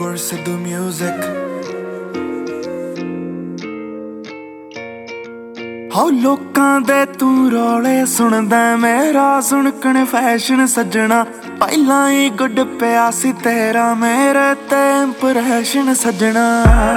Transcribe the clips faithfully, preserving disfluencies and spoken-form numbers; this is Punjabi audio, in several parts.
course of the music. ਹੋ ਲੋਕਾਂ ਦੇ ਤੂੰ ਰੌਲੇ ਸੁਣਦਾ, ਮੇਰਾ ਸੁਣ ਕਨਫੈਸ਼ਨ ਸੱਜਣਾ। ਪਹਿਲਾਂ ਹੀ ਗੁੱਡ ਪਿਆ ਸੀ ਤੇਰਾ ਮੇਰੇ ਤੇ ਇੰਪ੍ਰੈਸ਼ਨ ਸੱਜਣਾ।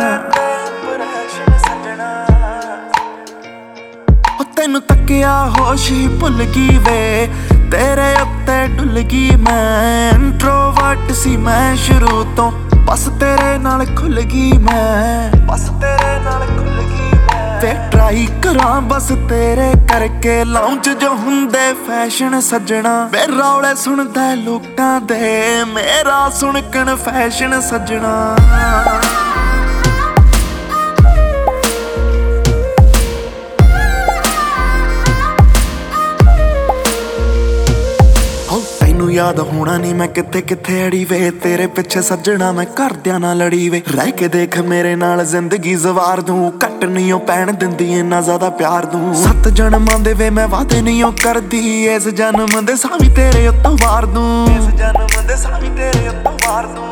ਹੋ ਤੈਨੂੰ ਤੱਕਿਆ ਹੋਸ਼ ਹੀ ਭੁੱਲ ਗਈ ਵੇ, ਤੇਰੇ ਉੱਤੇ ਡੁੱਲ ਗਈ ਮੈਂ। ਇੰਟਰੋਵਰਟ ਸੀ ਮੈਂ ਸ਼ੁਰੂ ਤੋਂ, ਬਸ ਤੇਰੇ ਨਾਲ ਖੁੱਲ ਗਈ ਮੈਂ। ਬਸ ਤੇਰੇ ਨਾਲ ਖੁੱਲ ਗਈ ਵੇ ਟਰਾਈ ਕਰਾਂ ਬਸ ਤੇਰੇ ਕਰਕੇ, ਲਾਉਂਚ ਜੋ ਹੁੰਦੇ ਫੈਸ਼ਨ ਸੱਜਣਾ। ਵੇ ਰੌਲੇ ਸੁਣਦਾ ਲੋਕਾਂ ਦੇ, ਮੇਰਾ ਸੁਣ ਕਨਫੈਸ਼ਨ ਸੱਜਣਾ। ਤੈਨੂੰ ਯਾਦ ਹੋਣਾ ਨੀ ਮੈਂ ਕਿੱਥੇ ਕਿੱਥੇ ਅੜੀ ਵੇ, ਤੇਰੇ ਪਿੱਛੇ ਸੱਜਣਾ ਮੈਂ ਘਰਦਿਆਂ ਨਾਲ ਲੜੀ ਵੇ। ਰਹਿ ਕੇ ਦੇਖ ਮੇਰੇ ਨਾਲ ਜ਼ਿੰਦਗੀ ਜ਼ਵਾਰ ਦੂੰ, ਘੱਟ ਨੀ ਓ ਪੈਣ ਦਿੰਦੀ ਇੰਨਾ ਜ਼ਿਆਦਾ ਪਿਆਰ ਦੂੰ। ਸੱਤ ਜਨਮਾਂ ਦੇ ਵੇ ਮੈਂ ਵਾਅਦੇ ਨੀ ਓ ਕਰਦੀ, ਇਸ ਜਨਮ ਦੇ ਸਾਵੀ ਤੇਰੇ ਉੱਤੋਂ ਵਾਰ ਦੂੰ। ਇਸ ਜਨਮ ਦੇ ਸਾਵੀ ਤੇਰੇ ਉੱਤੋਂ ਵਾਰ ਦੂੰ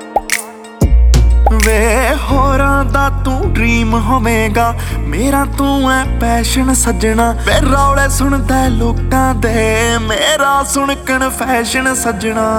ਵੇ। ਹੋਰਾਂ ਦਾ ਤੂੰ ਡ੍ਰੀਮ ਹੋਵੇਗਾ, ਮੇਰਾ ਤੂੰ ਐ ਪੈਸ਼ਨ ਸੱਜਣਾ। ਵੇ ਰੌਲੇ ਸੁਣਦਾ ਲੋਕਾਂ ਦੇ, ਮੇਰਾ ਸੁਣ ਕਨਫੈਸ਼ਨ ਸੱਜਣਾ।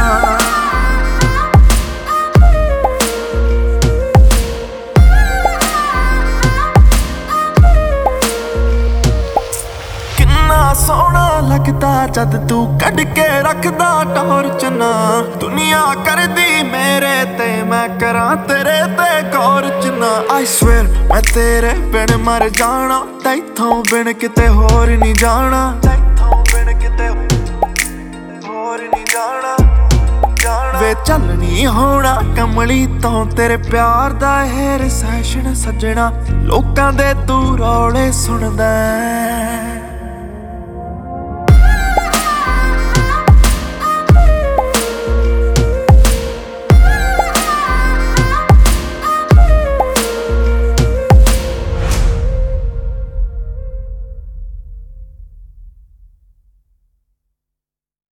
ਕਿੰਨਾ ਸੋਹਣਾ ਲੱਗਦਾ ਜਦ ਤੂੰ ਕੱਢ ਕੇ ਰੱਖਦਾ ਟੌਰਚ ਨਾ। ਦੁਨੀਆ ਕਰਦੀ ਮੇਰੇ ਤੇ, ਮੈਂ ਕਰਾਂ ਤੇਰੇ ਤੇ ਗੌਰਚ ਨਾ। I swear ਮੈਂ ਤੇਰੇ ਬਿਨ ਮਰ ਜਾਣਾ, ਤੈਥੋਂ ਬਿਨ ਕਿਤੇ ਹੋਰ ਨਹੀਂ ਜਾਣਾ। ਤੈਥੋਂ ਬਿਨ ਕਿਤੇ ਹੋਰ ਨਹੀਂ ਜਾਣਾ ਜਾਣਾ ਵੇ ਚੱਲ ਨੀ ਹੋਣਾ ਕਮਲੀ ਤੋਂ, ਤੇਰੇ ਪਿਆਰ ਦਾ ਇਹ ਰਿਸੈਸ਼ਨ ਸੱਜਣਾ। ਲੋਕਾਂ ਦੇ ਤੂੰ ਰੌਲੇ ਸੁਣਦਾ।